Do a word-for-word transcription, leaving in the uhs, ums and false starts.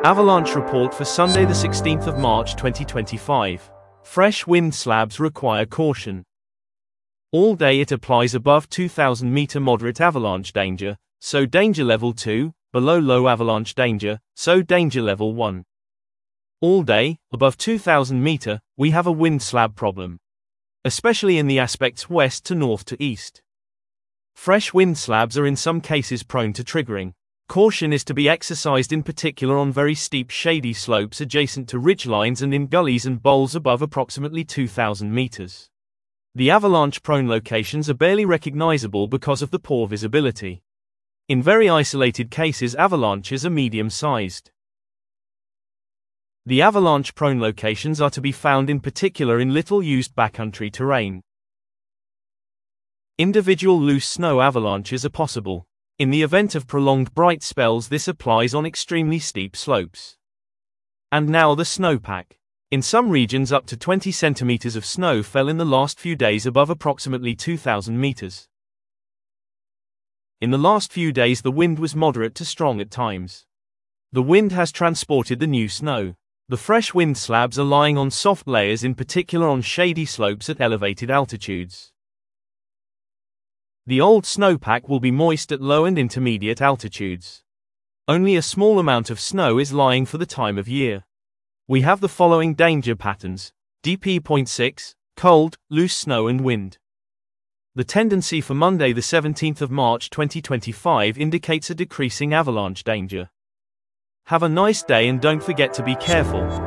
Avalanche report for Sunday the sixteenth of March twenty twenty-five. Fresh wind slabs require caution. All day it applies above two thousand meter moderate avalanche danger, so danger level two, below low avalanche danger, so danger level one. All day, above two thousand meter, we have a wind slab problem, especially in the aspects west to north to east. Fresh wind slabs are in some cases prone to triggering. Caution is to be exercised in particular on very steep shady slopes adjacent to ridgelines and in gullies and bowls above approximately two thousand meters. The avalanche-prone locations are barely recognizable because of the poor visibility. In very isolated cases, avalanches are medium-sized. The avalanche-prone locations are to be found in particular in little-used backcountry terrain. Individual loose snow avalanches are possible. In the event of prolonged bright spells, this applies on extremely steep slopes. And now the snowpack. In some regions up to twenty centimeters of snow fell in the last few days above approximately two thousand meters. In the last few days the wind was moderate to strong at times. The wind has transported the new snow. The fresh wind slabs are lying on soft layers, in particular on shady slopes at elevated altitudes. The old snowpack will be moist at low and intermediate altitudes. Only a small amount of snow is lying for the time of year. We have the following danger patterns: D P zero point six, cold, loose snow and wind. The tendency for Monday the seventeenth of March twenty twenty-five indicates a decreasing avalanche danger. Have a nice day and don't forget to be careful.